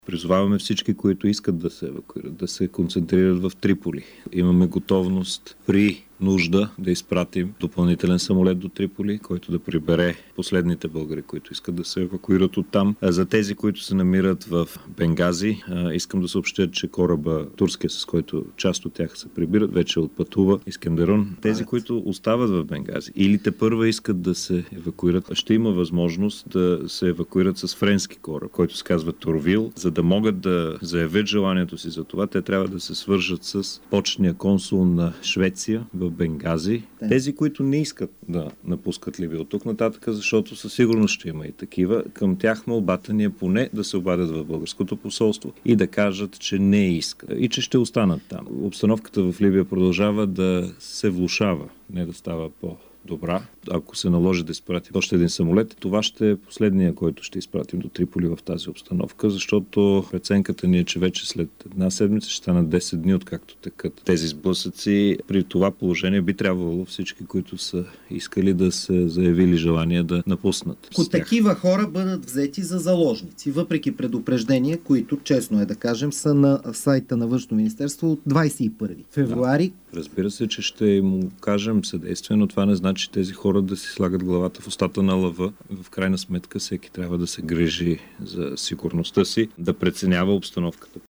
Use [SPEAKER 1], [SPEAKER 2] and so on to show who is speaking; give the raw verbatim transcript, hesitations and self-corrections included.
[SPEAKER 1] Призоваваме всички, които искат да се евакуират, да се концентрират в Триполи. Имаме готовност при нужда да изпратим допълнителен самолет до Триполи, който да прибере последните българи, които искат да се евакуират оттам. А за тези, които се намират в Бенгази, искам да съобщя, че кораба турския, с който част от тях се прибират, вече отпътува Искендерун. Тези, които остават в Бенгази или те първа искат да се евакуират, ще има възможност да се евакуират с френски кораб, който се казва Турвил. За да могат да заявят желанието си за това, те трябва да се свържат с почетния консул на Швеция в Бенгази. Да. Тези, които не искат да напускат Либия от тук нататък, защото със сигурност ще има и такива, към тях молбата ни е поне да се обадят в българското посолство и да кажат, че не искат и че ще останат там. Обстановката в Либия продължава да се влошава, не да става по добра. Ако се наложи да изпратим още един самолет, това ще е последния, който ще изпратим до Триполи в тази обстановка, защото преценката ни е, че вече след една седмица ще станат десет дни, откакто текат тези сблъсъци. При това положение би трябвало всички, които са искали да се заявили желание да напуснат.
[SPEAKER 2] Ако такива хора бъдат взети за заложници, въпреки предупреждения, които, честно е да кажем, са на сайта на Външно министерство от двадесет и първи февруари.
[SPEAKER 1] Да, разбира се, че ще им кажем съдействие, но това не значи тези хора да си слагат главата в устата на лъва. В крайна сметка всеки трябва да се грижи за сигурността си, да преценява обстановката.